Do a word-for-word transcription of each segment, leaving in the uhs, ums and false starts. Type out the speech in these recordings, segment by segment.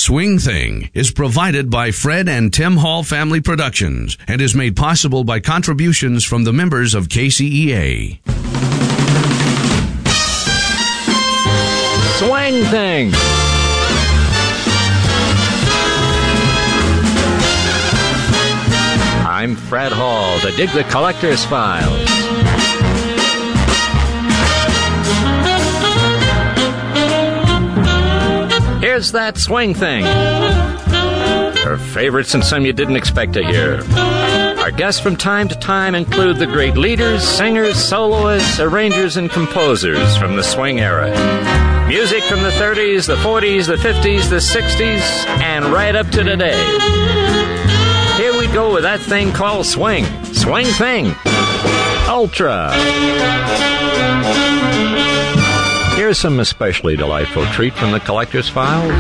Swing Thing is provided by Fred and Tim Hall Family Productions and is made possible by contributions from the members of K C E A. Swing Thing. I'm Fred Hall to dig the Collector's Files. Here's that swing thing. Her favorites and some you didn't expect to hear. Our guests from time to time include the great leaders, singers, soloists, arrangers, and composers from the swing era. Music from the thirties, the forties, the fifties, the sixties, and right up to today. Here we go with that thing called swing. Swing Thing. Ultra. Here's some especially delightful treat from the Collector's Files.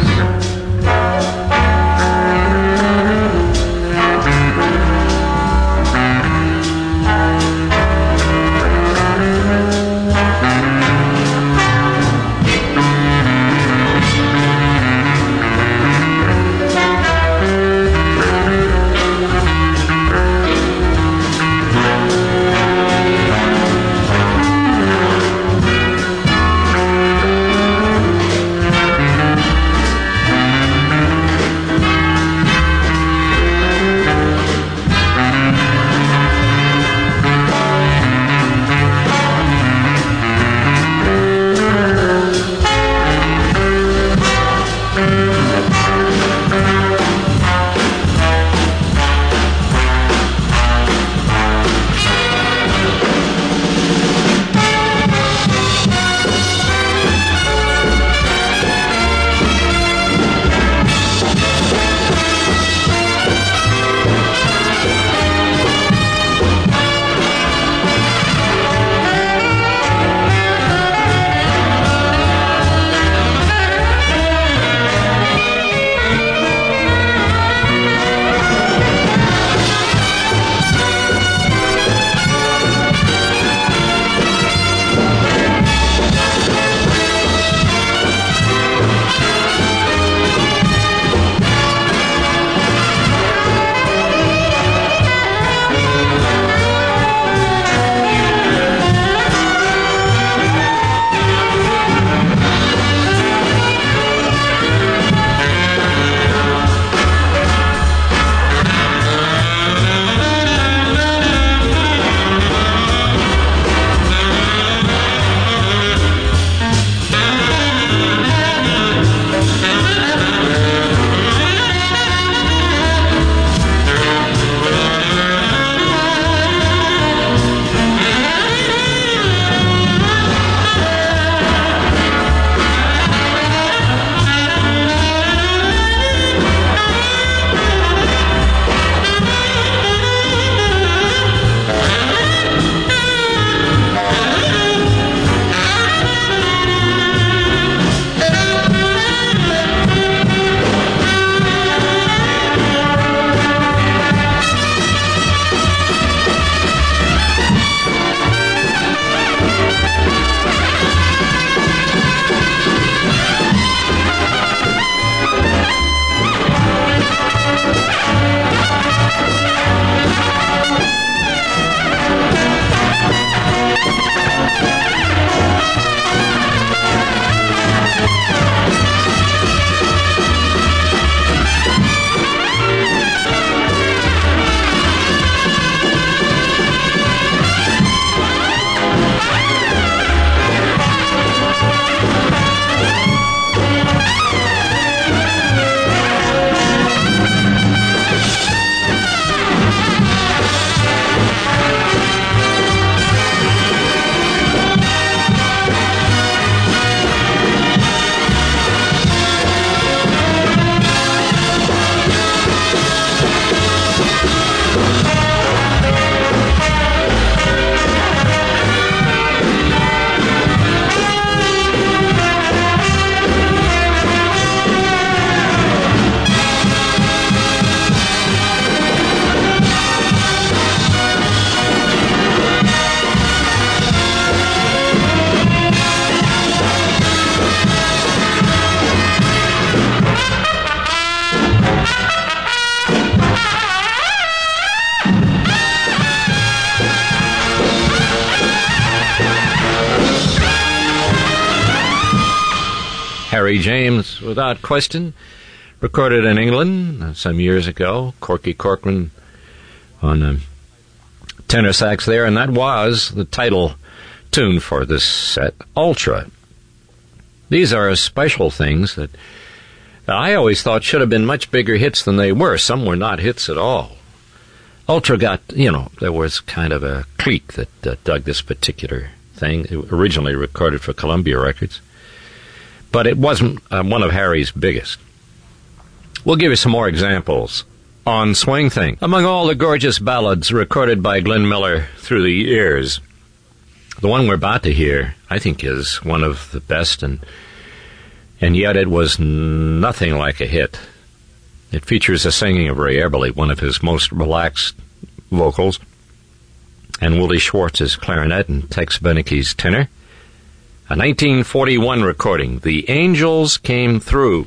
Ray James, without question. Recorded in England uh, some years ago. Corky Corcoran on um, tenor sax there, and that was the title tune for this set, Ultra. These are special things that I always thought should have been much bigger hits than they were. Some were not hits at all. Ultra got, you know, there was kind of a clique that uh, dug this particular thing. It originally recorded for Columbia Records. But it wasn't uh, one of Harry's biggest. We'll give you some more examples on Swing Thing. Among all the gorgeous ballads recorded by Glenn Miller through the years, the one we're about to hear, I think, is one of the best, and and yet it was nothing like a hit. It features the singing of Ray Eberle, one of his most relaxed vocals, and Willie Schwartz's clarinet and Tex Beneke's tenor. A nineteen forty-one recording, The Angels Came Through.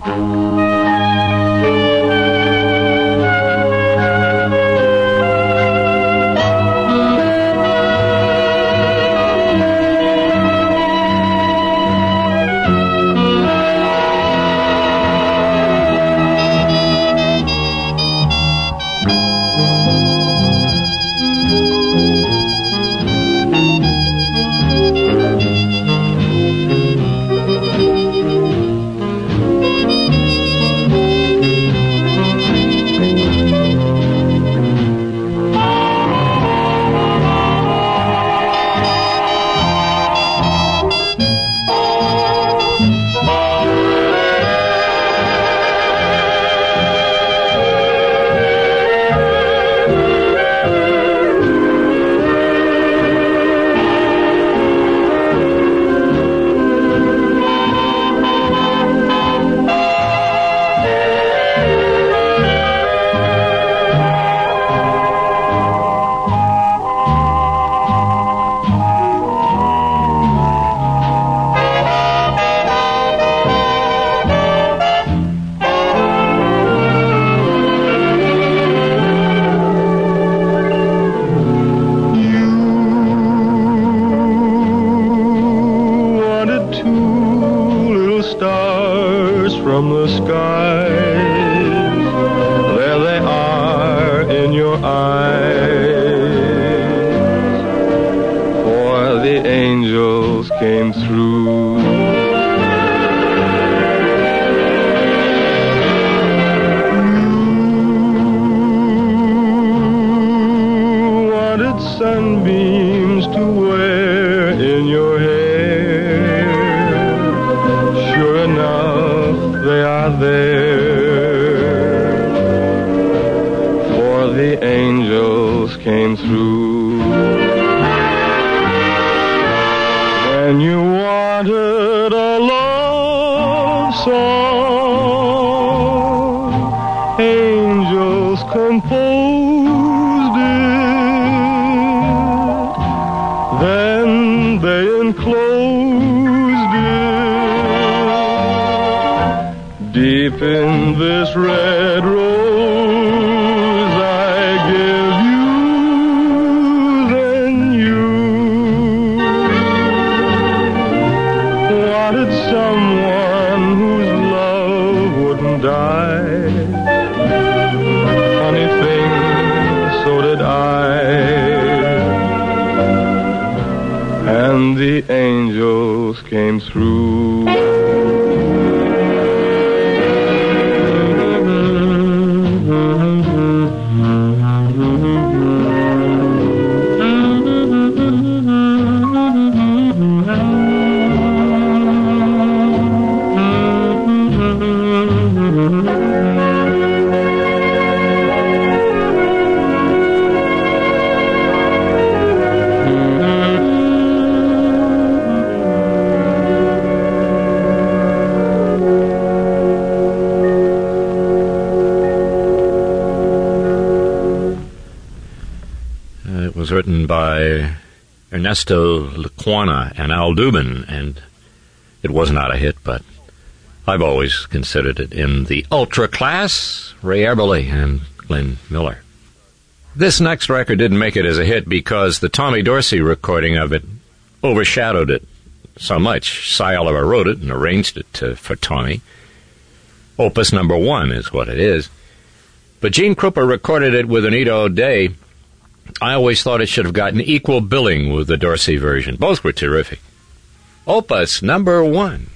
Written by Ernesto Lecuona and Al Dubin, and it was not a hit, but I've always considered it in the ultra class, Ray Eberle and Glenn Miller. This next record didn't make it as a hit because the Tommy Dorsey recording of it overshadowed it so much, Cy Oliver wrote it and arranged it to, for Tony. Opus number one is what it is. But Gene Krupa recorded it with Anita O'Day. I always thought it should have gotten equal billing with the Dorsey version. Both were terrific. Opus number one.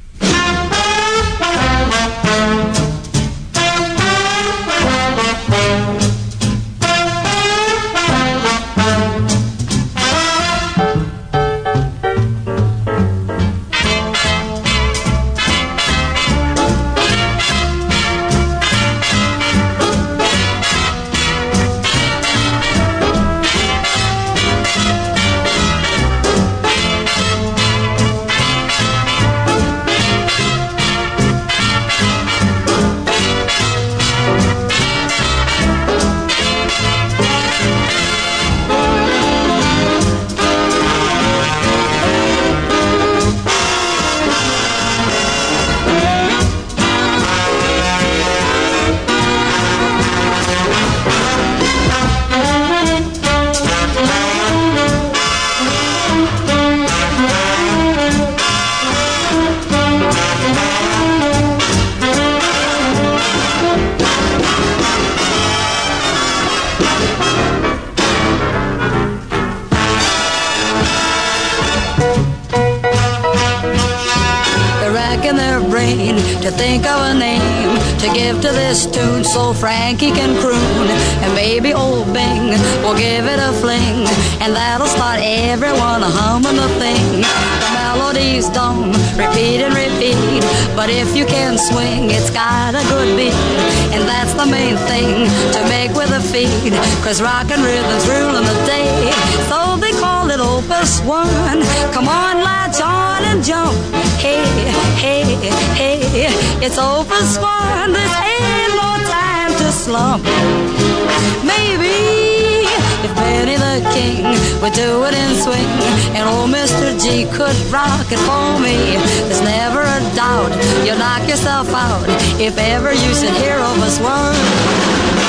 To think of a name to give to this tune so Frankie can croon, and maybe old Bing will give it a fling, and that'll start everyone humming the thing. The melodies don't repeat and repeat, but if you can swing, it's got a good beat, and that's the main thing to make with a feet, cause rock and rhythm's ruling the day, so they call it Opus One. Come on, latch on and jump, hey, hey, hey, it's Opus One, this ain't no time to slump. Maybe if Benny the King would do it in swing, and old Mister G could rock it for me, there's never a doubt you'll knock yourself out if ever you should hear Opus One.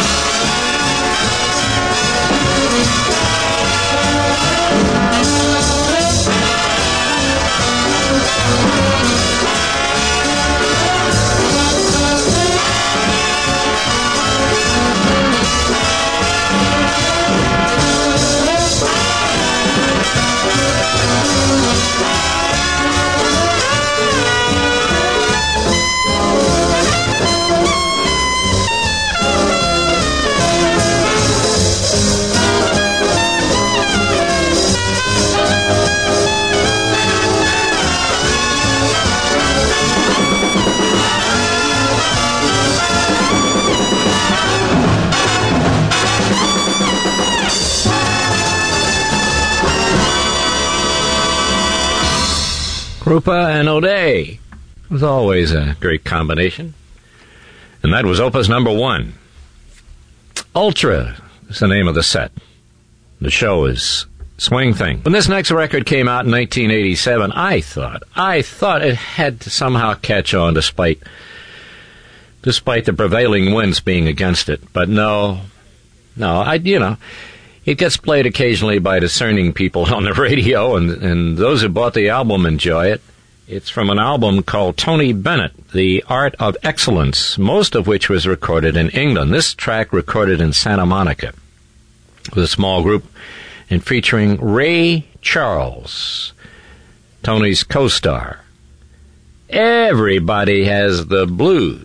Krupa and O'Day. It was always a great combination. And that was Opus number one. Ultra is the name of the set. The show is Swing Thing. When this next record came out in nineteen eighty-seven, I thought, I thought it had to somehow catch on despite, despite the prevailing winds being against it. But no, no, I, you know, it gets played occasionally by discerning people on the radio, and, and those who bought the album enjoy it. It's from an album called Tony Bennett, The Art of Excellence, most of which was recorded in England. This track recorded in Santa Monica with a small group and featuring Ray Charles, Tony's co-star. Everybody Has the Blues.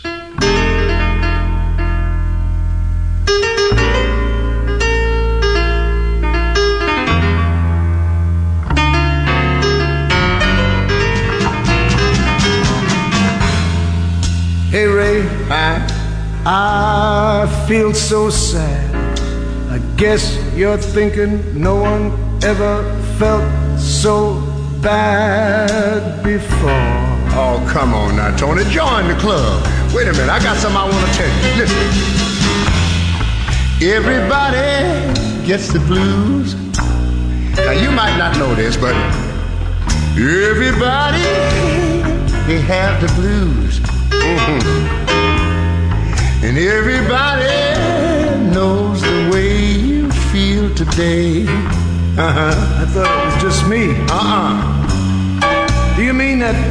Hey Ray, hi. I feel so sad. I guess you're thinking no one ever felt so bad before. Oh, come on now, Tony. Join the club. Wait a minute. I got something I want to tell you. Listen. Everybody gets the blues. Now, you might not know this, but everybody, they have the blues. Mm-hmm. And everybody knows the way you feel today. Uh-huh. I thought it was just me. Uh-uh. Do you mean that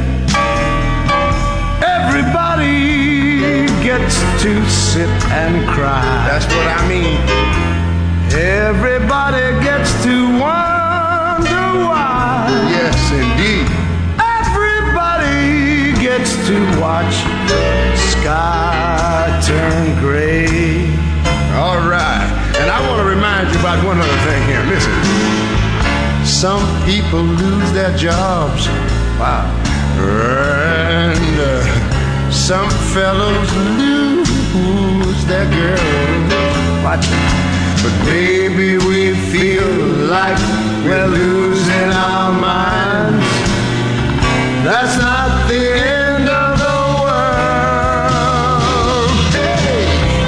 everybody gets to sit and cry? That's what I mean. Everybody gets to wonder why. Yes, indeed. Everybody gets to watch the sky turn gray. All right. And I want to remind you about one other thing here. Listen. Some people lose their jobs. Wow. And uh, some fellows lose their girls. Watch it. But baby, we feel like we're losing our minds. That's not the end of the world. Hey,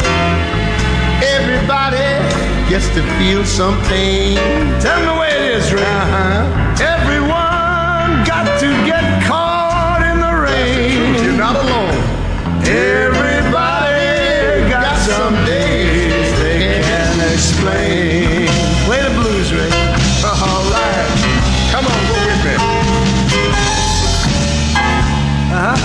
everybody gets to feel something. Tell them the way it is, Ray. Uh-huh. Everyone got to get caught in the rain. You're not alone. Everybody got, got some days they can't explain. Play the blues, Ray. All right. Come on, go with me. Uh-huh.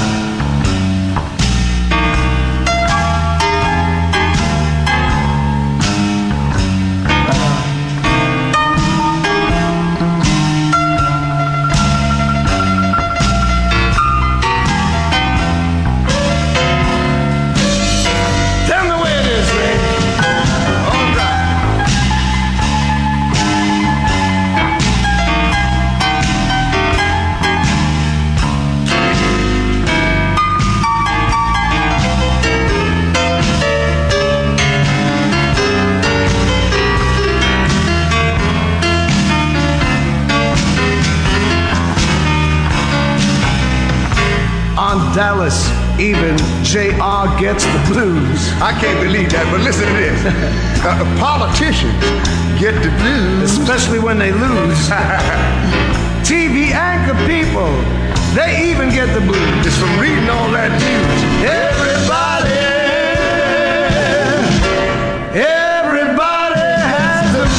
Tell them the way it is, Ray. All right. On Dallas, even J R gets the blues. I can't believe that, but listen to this. Uh, politicians get the blues. Especially when they lose. T V anchor people, they even get the blues. Just from reading all that news. Everybody, everybody has the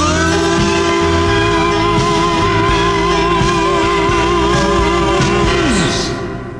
blues.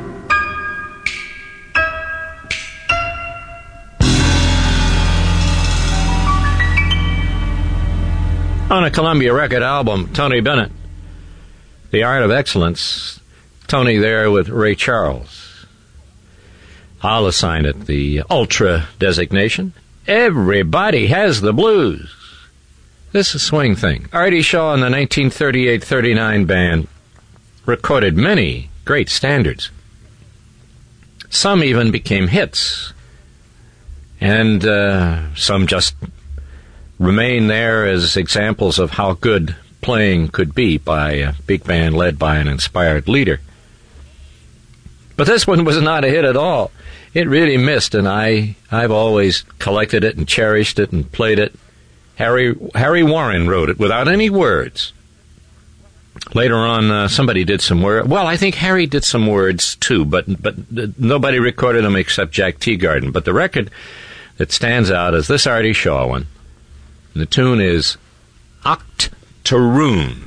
On a Columbia record album, Tony Bennett, The Art of Excellence, Tony there with Ray Charles. I'll assign it the Ultra designation. Everybody has the blues. This is Swing Thing. Artie Shaw and the nineteen thirty-eight thirty-nine band recorded many great standards. Some even became hits. And uh, some just remain there as examples of how good playing could be by a big band led by an inspired leader. But this one was not a hit at all. It really missed, and I, I've always collected it and cherished it and played it. Harry Harry Warren wrote it without any words. Later on, uh, somebody did some words. Well, I think Harry did some words too, but but uh, nobody recorded them except Jack Teagarden. But the record that stands out is this Artie Shaw one. And the tune is Octoroon.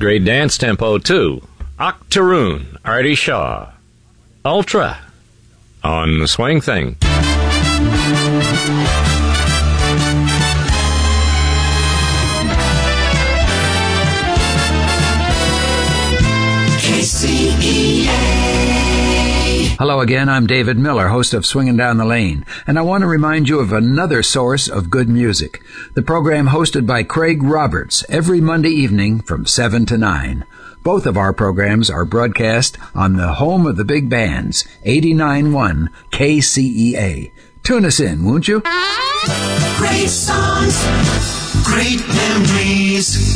great dance tempo, too. Octoroon, Artie Shaw. Ultra on the Swing Thing. K C E A. Hello again, I'm David Miller, host of Swinging Down the Lane, and I want to remind you of another source of good music, the program hosted by Craig Roberts every Monday evening from seven to nine. Both of our programs are broadcast on the home of the big bands, eighty-nine point one K C E A. Tune us in, won't you? Great songs, great memories.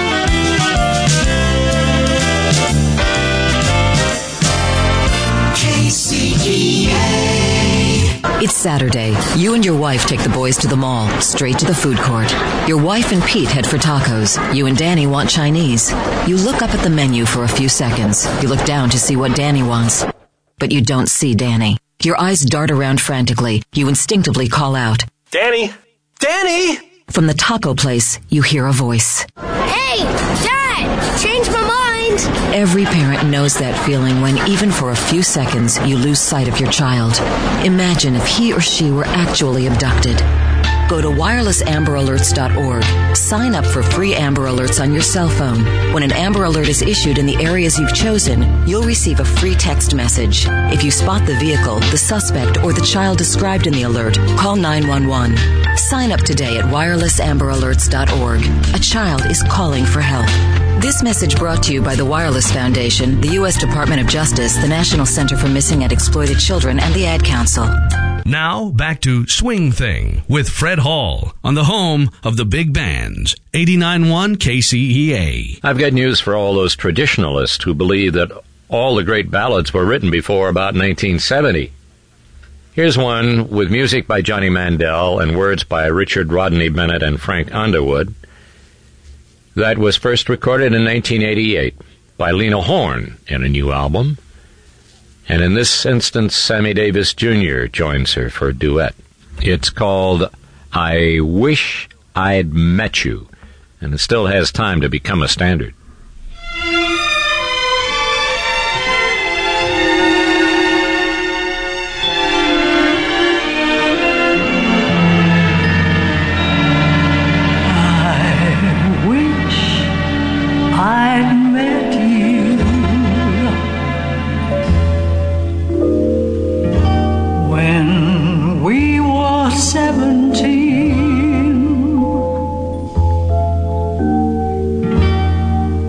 K C E A. It's Saturday. You and your wife take the boys to the mall, straight to the food court. Your wife and Pete head for tacos. You and Danny want Chinese. You look up at the menu for a few seconds. You look down to see what Danny wants. But you don't see Danny. Your eyes dart around frantically. You instinctively call out, Danny! Danny! From the taco place, you hear a voice. Hey, Dad! Change my mind! Every parent knows that feeling when, even for a few seconds, you lose sight of your child. Imagine if he or she were actually abducted. Go to wireless amber alerts dot org. Sign up for free Amber Alerts on your cell phone. When an Amber Alert is issued in the areas you've chosen, you'll receive a free text message. If you spot the vehicle, the suspect, or the child described in the alert, call nine one one. Sign up today at wireless amber alerts dot org. A child is calling for help. This message brought to you by the Wireless Foundation, the U S Department of Justice, the National Center for Missing and Exploited Children, and the Ad Council. Now, back to Swing Thing with Fred Hall on the home of the big bands, eighty-nine point one K C E A. I've got news for all those traditionalists who believe that all the great ballads were written before about nineteen seventy. Here's one with music by Johnny Mandel and words by Richard Rodney Bennett and Frank Underwood that was first recorded in nineteen eighty-eight by Lena Horne in a new album. And in this instance, Sammy Davis Junior joins her for a duet. It's called I Wish I'd Met You, and it still has time to become a standard. I wish I'd met you when we were seventeen.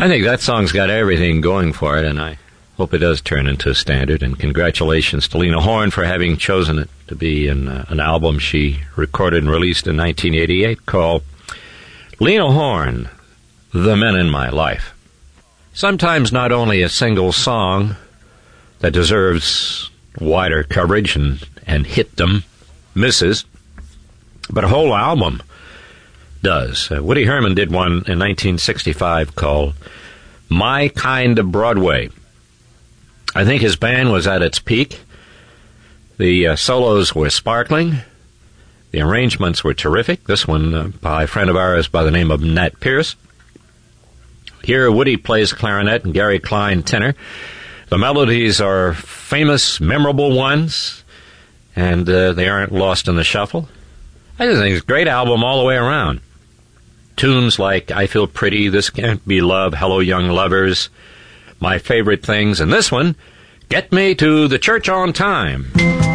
I think that song's got everything going for it, and I hope it does turn into a standard. And congratulations to Lena Horne for having chosen it to be in uh, an album she recorded and released in nineteen eighty-eight called Lena Horne, The Men in My Life. Sometimes not only a single song that deserves wider coverage and, and hitdom misses, but a whole album does. Uh, Woody Herman did one in nineteen sixty-five called My Kind of Broadway. I think his band was at its peak. The uh, solos were sparkling. The arrangements were terrific. This one uh, by a friend of ours by the name of Nat Pierce. Here Woody plays clarinet and Gary Klein tenor. The melodies are famous, memorable ones, and uh, they aren't lost in the shuffle. I just think it's a great album all the way around. Tunes like I Feel Pretty, This Can't Be Love, Hello Young Lovers, My Favorite Things, and this one, Get Me to the Church on Time.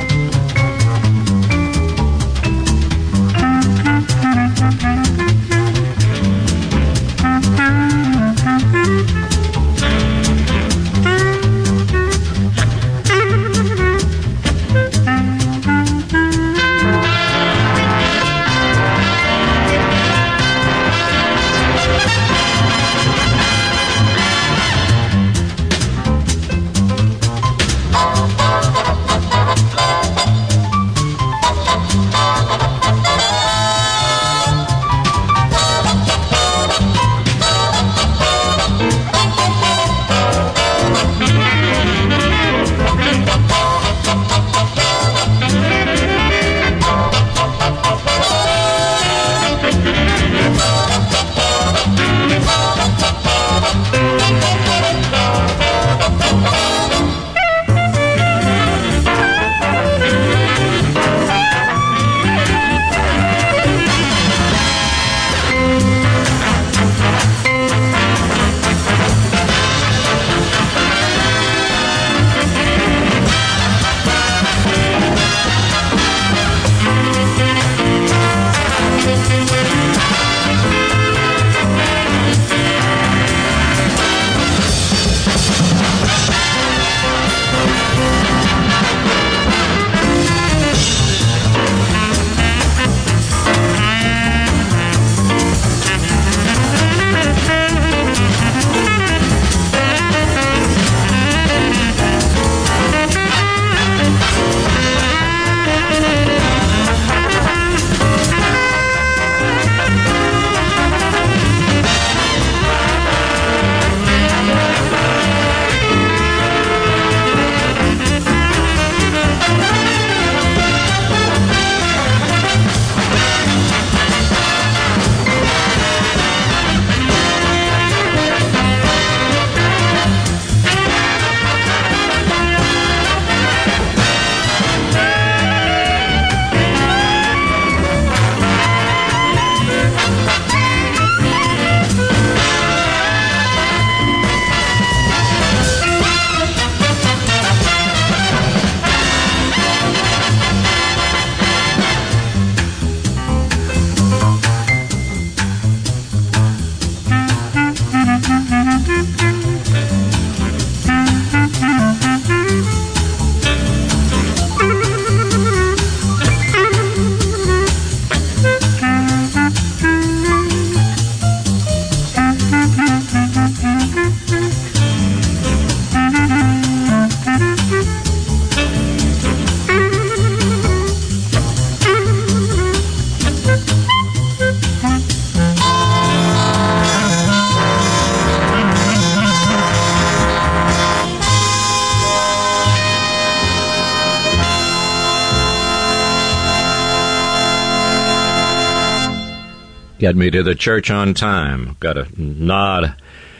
Get me to the church on time. Got to nod,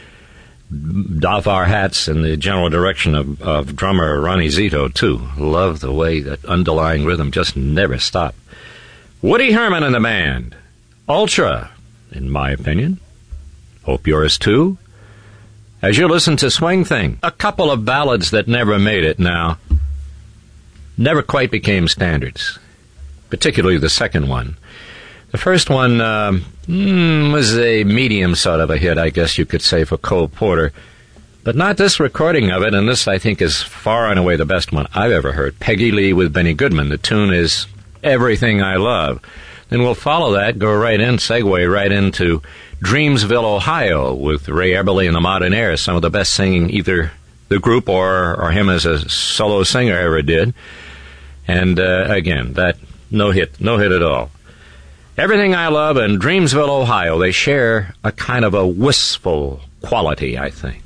doff our hats in the general direction of, of drummer Ronnie Zito, too. Love the way that underlying rhythm just never stopped. Woody Herman and the band. Ultra, in my opinion. Hope yours, too. As you listen to Swing Thing, a couple of ballads that never made it now. Never quite became standards. Particularly the second one. The first one um, mm, was a medium sort of a hit, I guess you could say, for Cole Porter. But not this recording of it, and this, I think, is far and away the best one I've ever heard. Peggy Lee with Benny Goodman. The tune is Everything I Love. Then we'll follow that, go right in, segue right into Dreamsville, Ohio, with Ray Eberly and the Modernaires, some of the best singing either the group or, or him as a solo singer ever did. And, uh, again, that no hit, no hit at all. Everything I Love and Dreamsville, Ohio, they share a kind of a wistful quality, I think.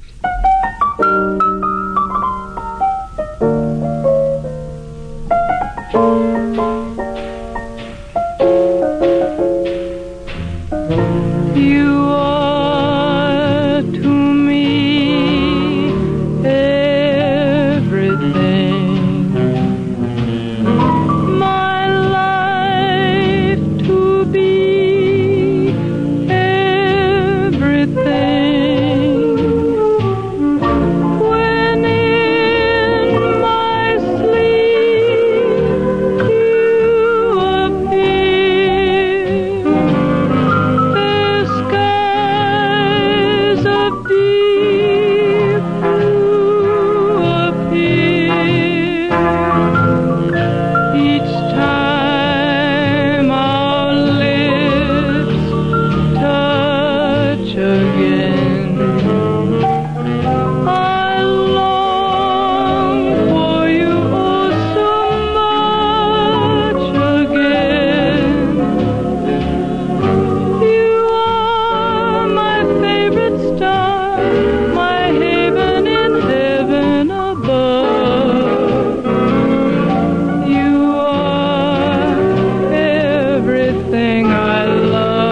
You are to me everything, my life to be everything. When in my sleep you appear, the skies of deep blue appear. Each time our lips touch again, I long for you oh so much again. You are my favorite star, my haven in heaven above. You are everything I love.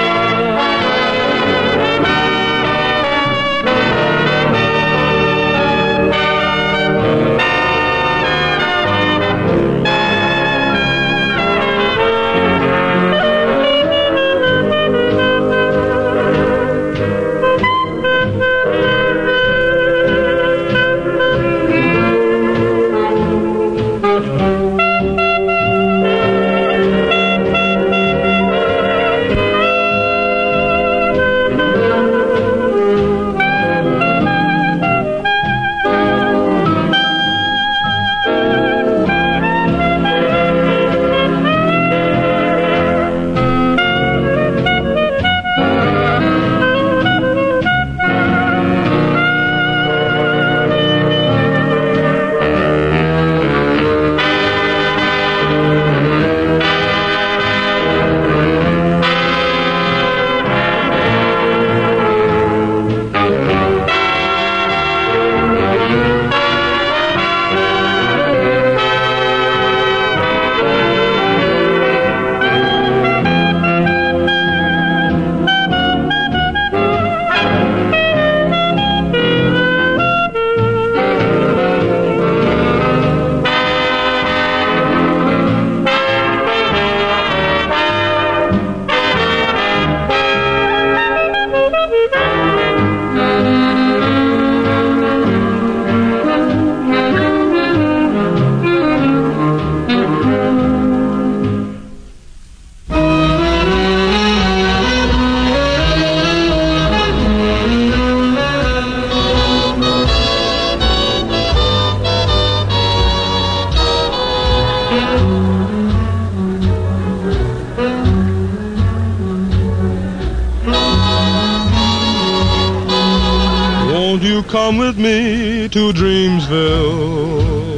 Won't you come with me to Dreamsville,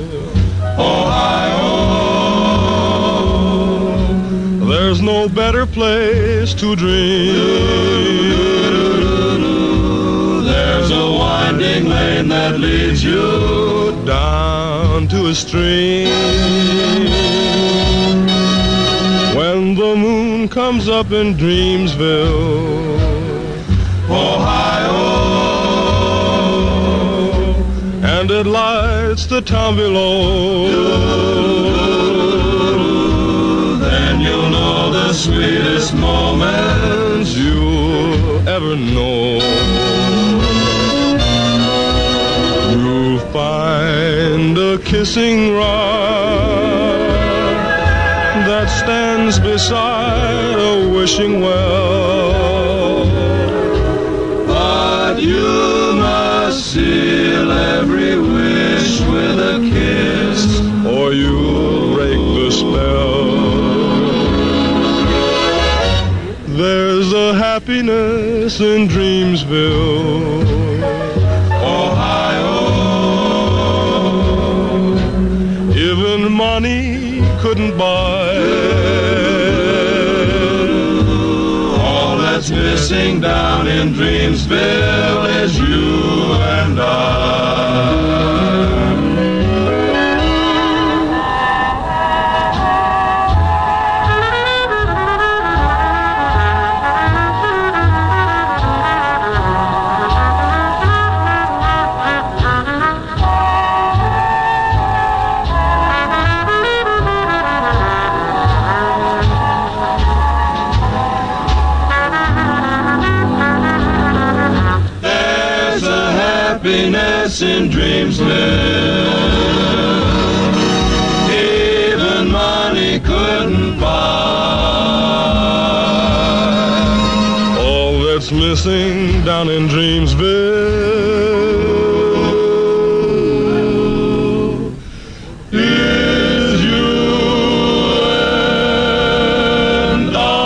Ohio? There's no better place to dream. There's a winding lane that leads you down to a stream. When the moon comes up in Dreamsville, Ohio, and it lights the town below, then you'll know the sweetest moments you'll ever know. You'll find a kissing rock that stands beside side a wishing well. But you must seal every wish with a kiss, or you'll break the spell. There's a happiness in Dreamsville, Ohio. Even money couldn't buy. All that's missing down in Dreamsville is you and I. Happiness in Dreamsville, even money couldn't buy. All that's missing down in Dreamsville is you and I.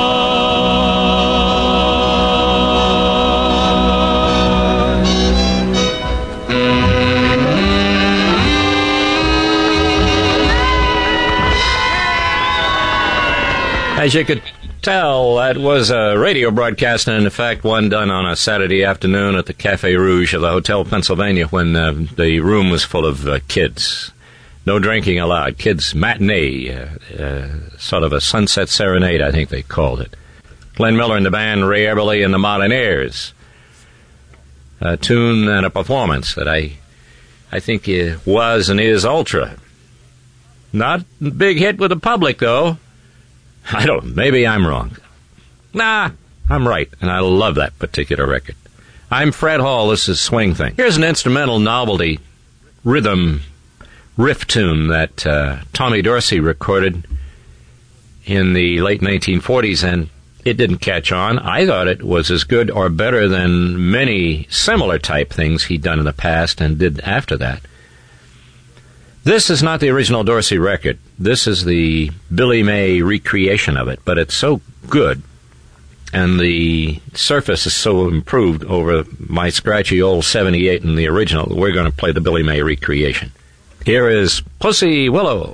As you could tell, that was a radio broadcast, and in fact one done on a Saturday afternoon at the Café Rouge of the Hotel Pennsylvania when uh, the room was full of uh, kids. No drinking allowed. Kids' matinee, uh, uh, sort of a sunset serenade, I think they called it. Glenn Miller and the band, Ray Eberly and the Modernaires. A tune and a performance that I, I think it was and is ultra. Not a big hit with the public, though. I don't, maybe I'm wrong. Nah, I'm right, and I love that particular record. I'm Fred Hall, this is Swing Thing. Here's an instrumental novelty rhythm riff tune that uh, Tommy Dorsey recorded in the late nineteen forties, and it didn't catch on. I thought it was as good or better than many similar type things he'd done in the past and did after that. This is not the original Dorsey record. This is the Billy May recreation of it, but it's so good, and the surface is so improved over my scratchy old seventy-eight and the original, we're going to play the Billy May recreation. Here is Pussy Willow.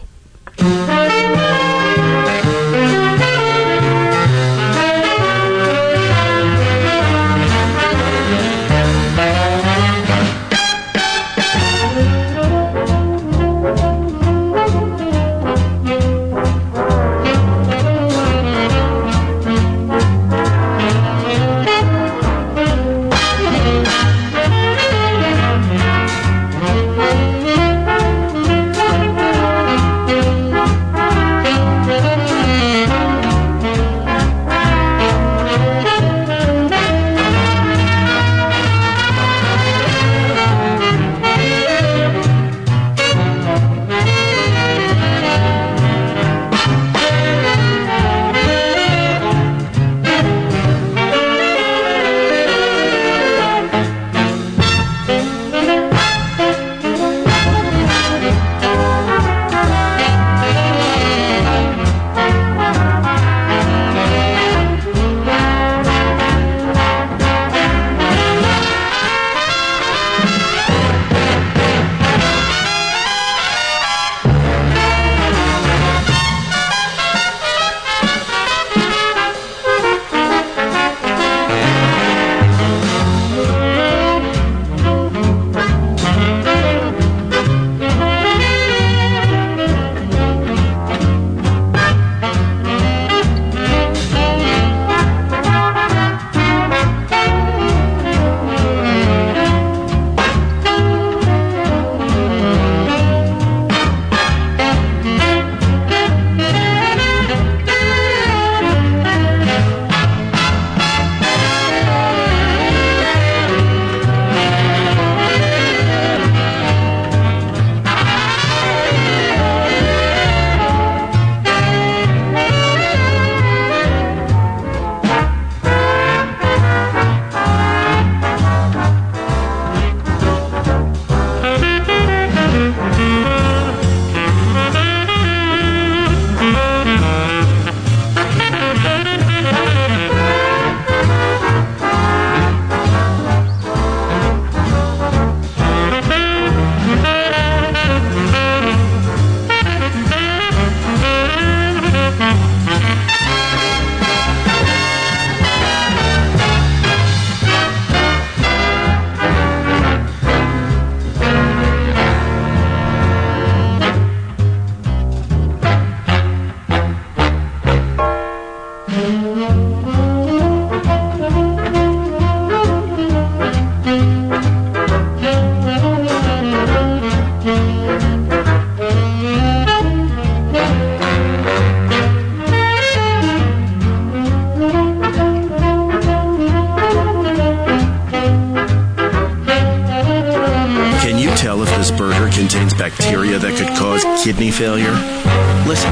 tell if this burger contains bacteria that could cause kidney failure? Listen.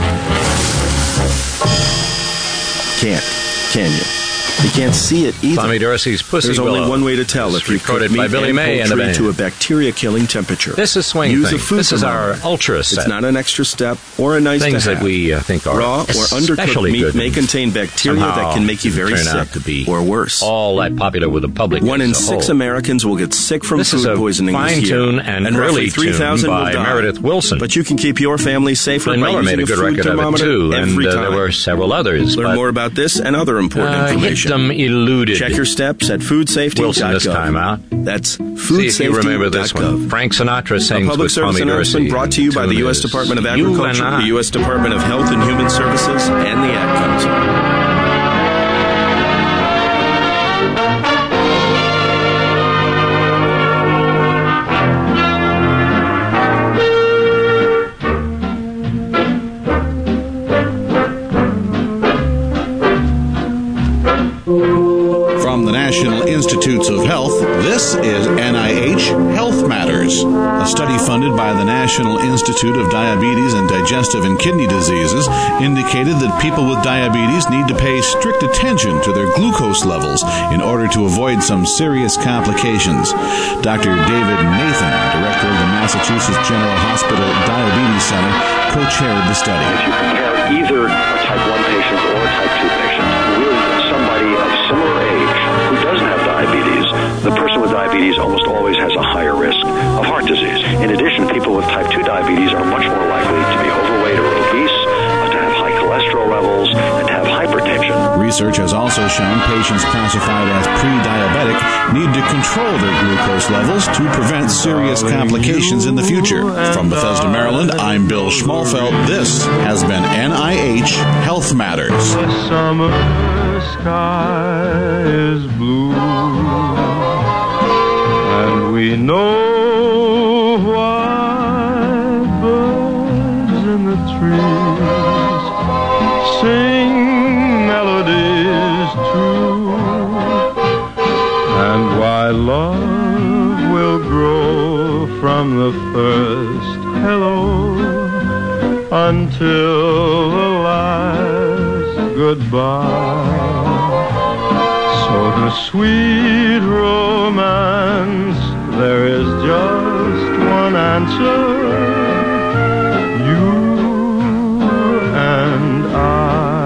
Can't, can you? You can't see it either. Tommy Dorsey's Pussy There's Willow. only one way to tell if you cook recorded meat by Billy and May and the poultry band. to a bacteria-killing temperature. This is Swing Use Thing. a food This is our thermometer. ultra set. It's not an extra step or a nice Things to that have. we uh, think are raw or undercooked especially meat good may contain bacteria somehow that can make you very turn sick out to be or worse. all that popular with the public. One in as a six whole. Americans will get sick from This food is a poisoning fine this year, tune and roughly early three thousand tune will by die. Meredith Wilson. But you can keep your family safer Glenn by Miller using made a a good food record of it thermometer too, and every uh, time. there were several others. Learn but, more about this and other important uh, information. Hit them eluded. Check your steps at food safety dot gov. Wilson this time out. That's See food if safety you remember dot this gov. one. Frank Sinatra A sings public with service Tommy announcement Dorsey. brought to you by the U S Department of You and Agriculture, I. the U S Department of Health and Human Services, and the Ad Council. From the National Institutes of Health, this is N I H Health Matters. A study funded by the National Institute of Diabetes and Digestive and Kidney Diseases indicated that people with diabetes need to pay strict attention to their glucose levels in order to avoid some serious complications. Doctor David Nathan, director of the Massachusetts General Hospital Diabetes Center, co-chaired the study. If you compare either a type one patient or a type two patient with somebody of similar age who doesn't have diabetes, the person with diabetes almost always has a higher risk of heart disease. In addition, people with type two diabetes are much more likely to be overweight or obese, uh, to have high cholesterol levels, and to have hypertension. Research has also shown patients classified as pre-diabetic need to control their glucose levels to prevent serious complications in the future. From Bethesda, Maryland, I'm Bill Schmalfeld. This has been N I H Health Matters. The summer sky is blue, and we know why birds in the trees sing melodies true, and why love will grow from the first hello until the last goodbye. So the sweet romance, there is just one answer, you and I.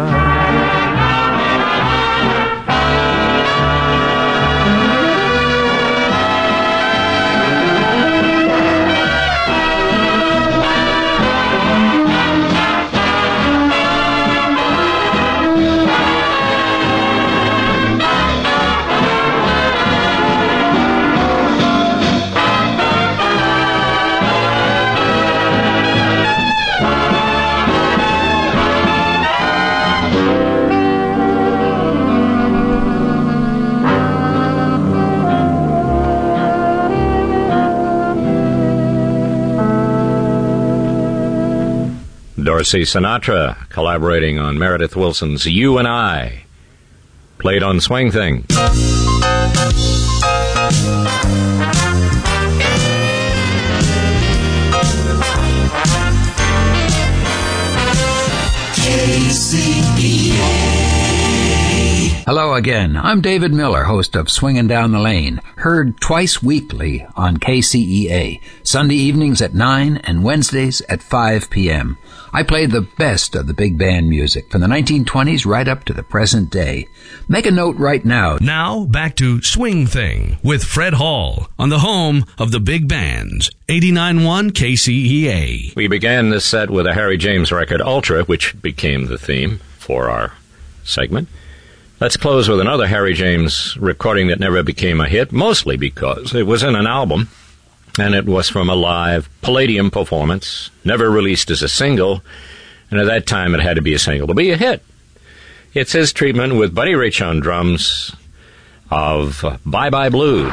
Dorsey Sinatra collaborating on Meredith Wilson's You and I, played on Swing Thing. K C E A. Hello again. I'm David Miller, host of Swingin' Down the Lane, heard twice weekly on K C E A, Sunday evenings at nine and Wednesdays at five p.m. I play the best of the big band music from the nineteen twenties right up to the present day. Make a note right now. Now, back to Swing Thing with Fred Hall on the home of the big bands, eighty-nine point one K C E A. We began this set with a Harry James record, Ultra, which became the theme for our segment. Let's close with another Harry James recording that never became a hit, mostly because it was in an album, and it was from a live Palladium performance, never released as a single, and at that time it had to be a single to be a hit. It's his treatment with Buddy Rich on drums of Bye Bye Blues.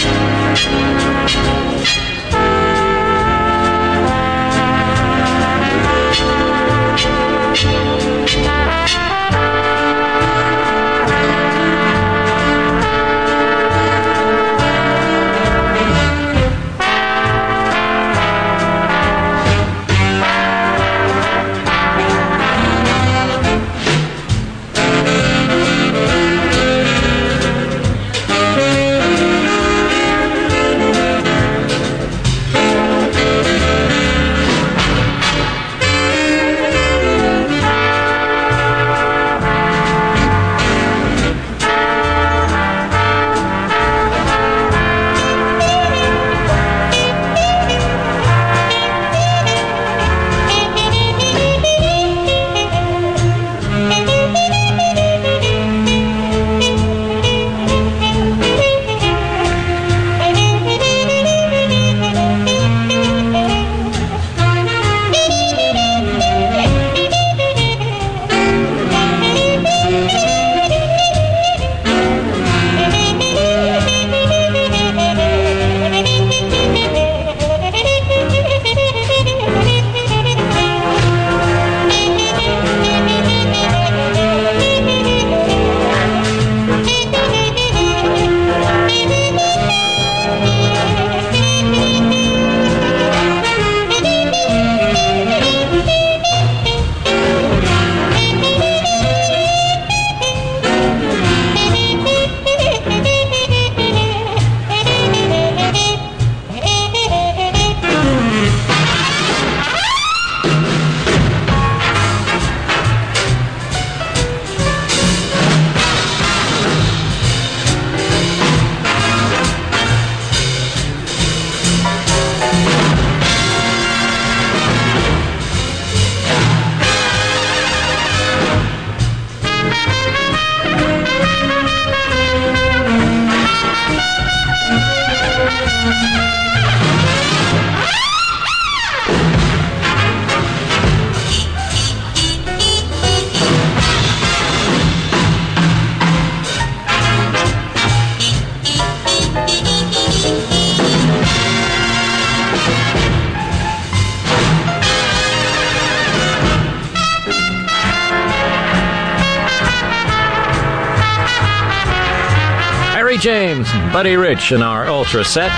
James, Buddy Rich in our Ultra set,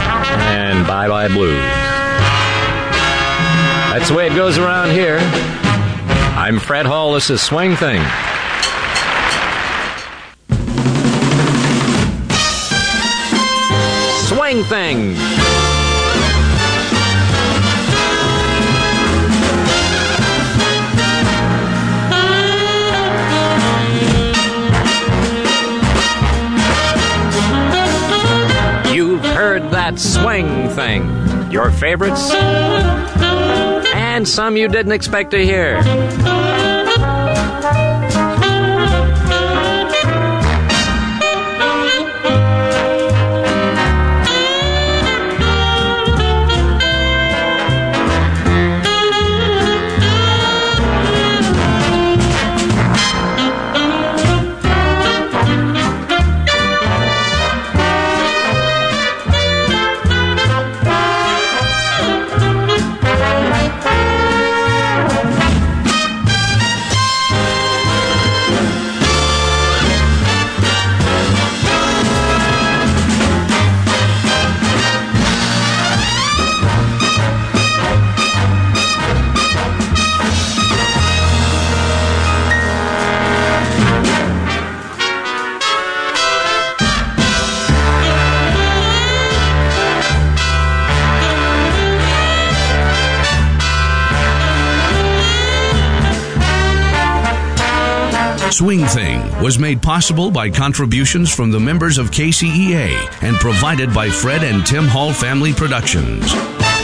and Bye Bye Blues. That's the way it goes around here. I'm Fred Hall. This is Swing Thing. Swing Thing. Heard that swing thing. Your favorites? And some you didn't expect to hear. Swing Thing was made possible by contributions from the members of K C E A and provided by Fred and Tim Hall Family Productions.